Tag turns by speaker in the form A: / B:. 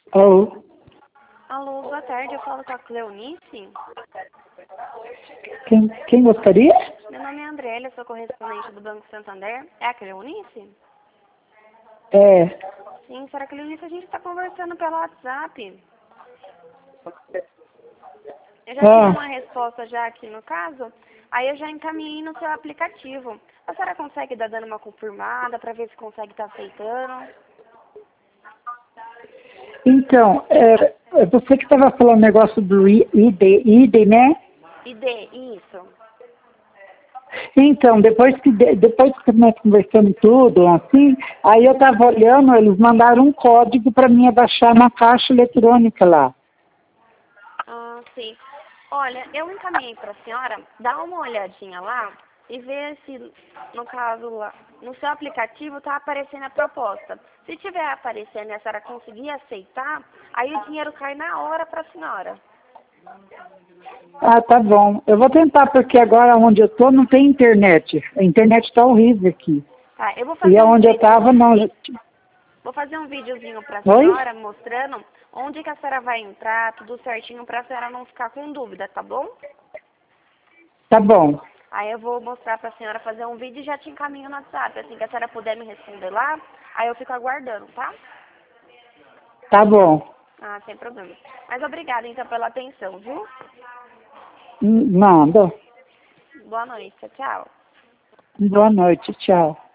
A: Alô?
B: Alô, boa tarde, eu falo com a Cleonice.
A: Quem gostaria?
B: Meu nome é Andrélia, sou correspondente do Banco Santander. É a Cleonice?
A: É.
B: Sim, senhora Cleonice, a gente está conversando pelo WhatsApp. Eu já tive uma resposta já aqui no caso, aí eu já encaminhei no seu aplicativo. A senhora consegue dar dando uma confirmada para ver se consegue estar aceitando?
A: Então, é você que estava falando negócio do ID, né?
B: ID, isso.
A: Então, depois que nós conversamos tudo, assim, aí eu estava olhando, eles mandaram um código para mim abaixar na caixa eletrônica lá.
B: Ah, sim. Olha, eu encaminhei para a senhora, dá uma olhadinha lá e ver se, no caso lá, no seu aplicativo está aparecendo a proposta. Se tiver aparecendo e a senhora conseguir aceitar, aí o dinheiro cai na hora para a senhora.
A: Ah, tá bom. Eu vou tentar, porque agora onde eu tô não tem internet. A internet está horrível aqui.
B: Tá, eu vou
A: E
B: fazer
A: aonde eu estava, não.
B: vou fazer um videozinho para a
A: Oi?
B: senhora mostrando onde que a senhora vai entrar, tudo certinho para a senhora não ficar com dúvida, tá bom?
A: Tá bom.
B: Aí eu vou mostrar para a senhora fazer um vídeo e já te encaminho no WhatsApp. Assim que a senhora puder me responder lá, aí eu fico aguardando, tá?
A: Tá bom.
B: Ah, sem problema. Mas obrigada então pela atenção, viu?
A: Nada.
B: Boa noite, tchau.
A: Boa noite. Tchau.